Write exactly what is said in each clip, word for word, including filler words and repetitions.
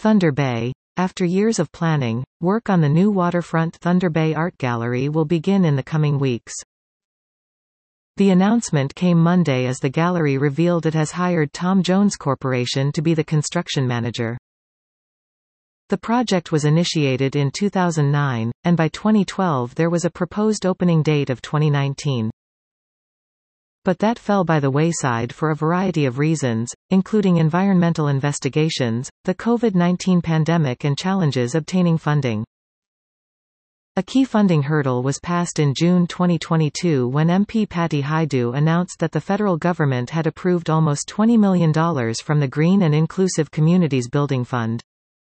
Thunder Bay. After years of planning, work on the new waterfront Thunder Bay Art Gallery will begin in the coming weeks. The announcement came Monday as the gallery revealed it has hired Tom Jones Corporation to be the construction manager. The project was initiated in two thousand nine, and by twenty twelve there was a proposed opening date of twenty nineteen. But that fell by the wayside for a variety of reasons, including environmental investigations, the COVID nineteen pandemic and challenges obtaining funding. A key funding hurdle was passed in June twenty twenty-two when M P Patty Hajdu announced that the federal government had approved almost twenty million dollars from the Green and Inclusive Communities Building Fund.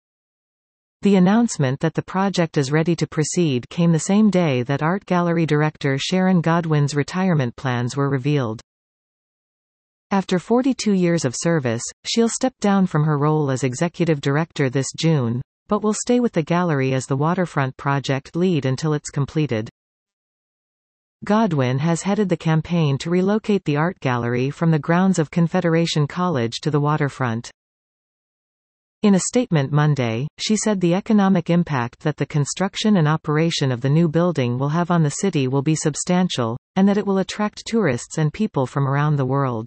The announcement that the project is ready to proceed came the same day that art gallery director Sharon Godwin's retirement plans were revealed. After forty-two years of service, she'll step down from her role as executive director this June, but will stay with the gallery as the waterfront project lead until it's completed. Godwin has headed the campaign to relocate the art gallery from the grounds of Confederation College to the waterfront. In a statement Monday, she said the economic impact that the construction and operation of the new building will have on the city will be substantial, and that it will attract tourists and people from around the world.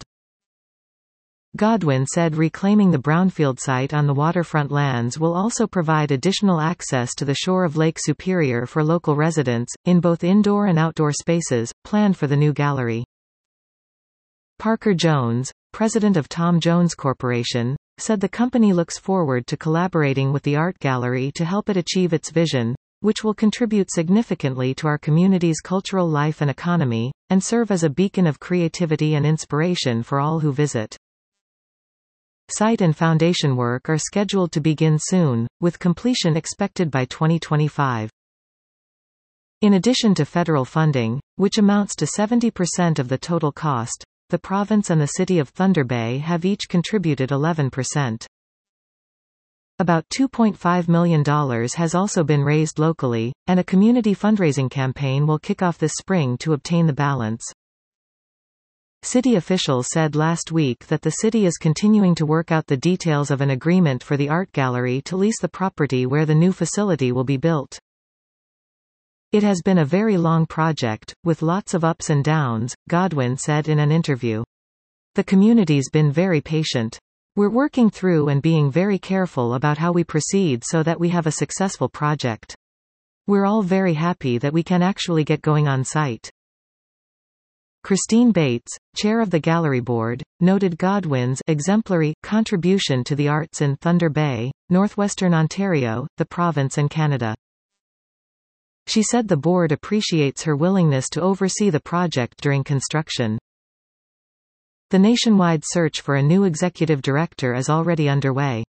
Godwin said reclaiming the brownfield site on the waterfront lands will also provide additional access to the shore of Lake Superior for local residents, in both indoor and outdoor spaces, planned for the new gallery. Parker Jones, president of Tom Jones Corporation, said the company looks forward to collaborating with the art gallery to help it achieve its vision, which will contribute significantly to our community's cultural life and economy, and serve as a beacon of creativity and inspiration for all who visit. Site and foundation work are scheduled to begin soon, with completion expected by twenty twenty-five. In addition to federal funding, which amounts to seventy percent of the total cost, the province and the city of Thunder Bay have each contributed eleven percent. About two point five million dollars has also been raised locally, and a community fundraising campaign will kick off this spring to obtain the balance. City officials said last week that the city is continuing to work out the details of an agreement for the art gallery to lease the property where the new facility will be built. It has been a very long project, with lots of ups and downs, Godwin said in an interview. The community's been very patient. We're working through and being very careful about how we proceed so that we have a successful project. We're all very happy that we can actually get going on site. Christine Bates, chair of the gallery board, noted Godwin's exemplary contribution to the arts in Thunder Bay, northwestern Ontario, the province and Canada. She said the board appreciates her willingness to oversee the project during construction. The nationwide search for a new executive director is already underway.